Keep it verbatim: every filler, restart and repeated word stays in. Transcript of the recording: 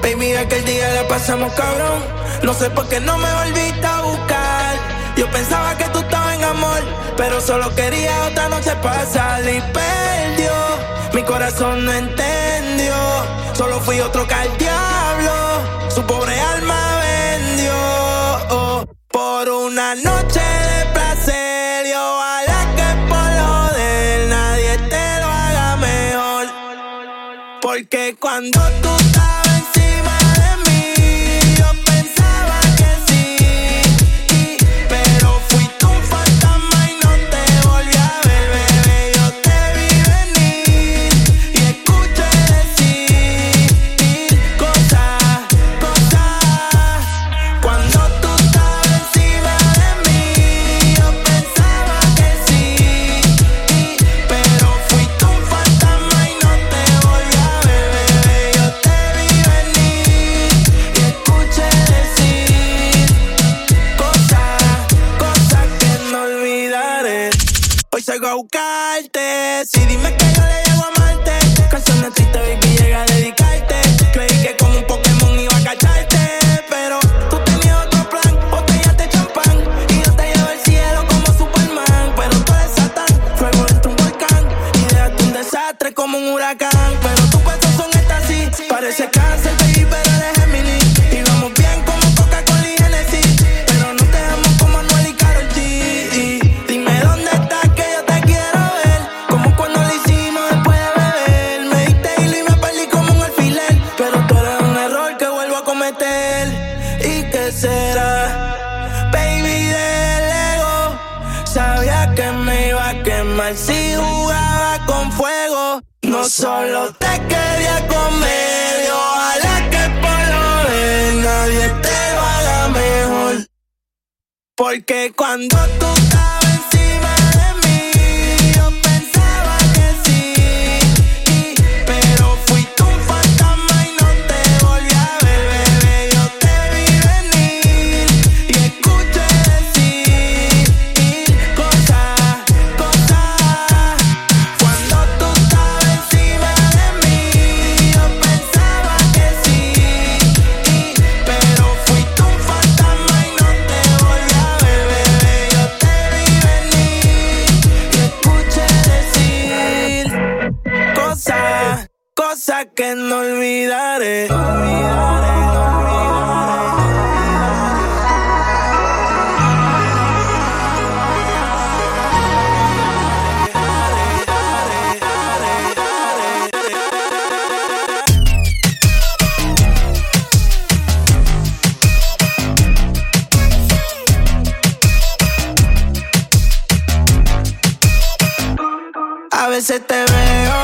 Baby, aquel día la pasamos cabrón. No sé por qué no me volviste a buscar. Yo pensaba que tú estabas en amor, pero solo quería otra noche pasar. Y perdió, mi corazón no entendió. Solo fui otro que al diablo su pobre alma vendió, oh, por una noche de placer. Y ojalá que por lo de él nadie te lo haga mejor. Porque cuando tú estabas encima de mí, yo pensaba que sí, pero fuiste un fantasma y no te volví a ver, bebé. Yo te vi venir y escuché decir cosas, cosas. Cuando tú estabas encima de mí, yo pensaba que sí, pero fuiste un fantasma y no te volví a ver, bebé. Yo te vi venir y escuché decir cosas, cosas que no olvidaré. Hoy salgo a buscarte, sí, dime que yo le llego a amarte. Canciones tristes, baby, llega a dedicarte. Creí que como un Pokémon iba a cacharte, pero tú tenías otro plan, botellas de champán, y yo te llevo al cielo como Superman. Pero tú eres Satán, fuego dentro de un volcán, y dejaste un desastre como un huracán. Pero tus besos son así, parece cáncer, baby, pero eres Géminis. Y vamos bien como Coca-Cola y Genesis, pero no te amo como Anuel y Karol G. Dime dónde estás que yo te quiero ver, como cuando lo hicimos después de beber. Me diste hilo y me perdí como un alfiler, pero tú eres un error que vuelvo a cometer. ¿Y qué será, baby, del ego? Sabía que me iba a quemar si jugaba con fuego. No solo te quería comer, y ojalá que por lo de nadie te lo haga mejor. Porque cuando tú estabas encima de mí, yo pensaba que sí, pero fuiste un fantasma y no te volví a ver, bebé. Yo te vi venir y escuché decir cosas, cosas. Cuando tú estabas encima de mí, yo pensaba que sí, pero fuiste un fantasma y no te volví a ver, bebé. Yo te vi venir y escuché decir cosas, cosas que no olvidaré. No olvidaré, no A veces te veo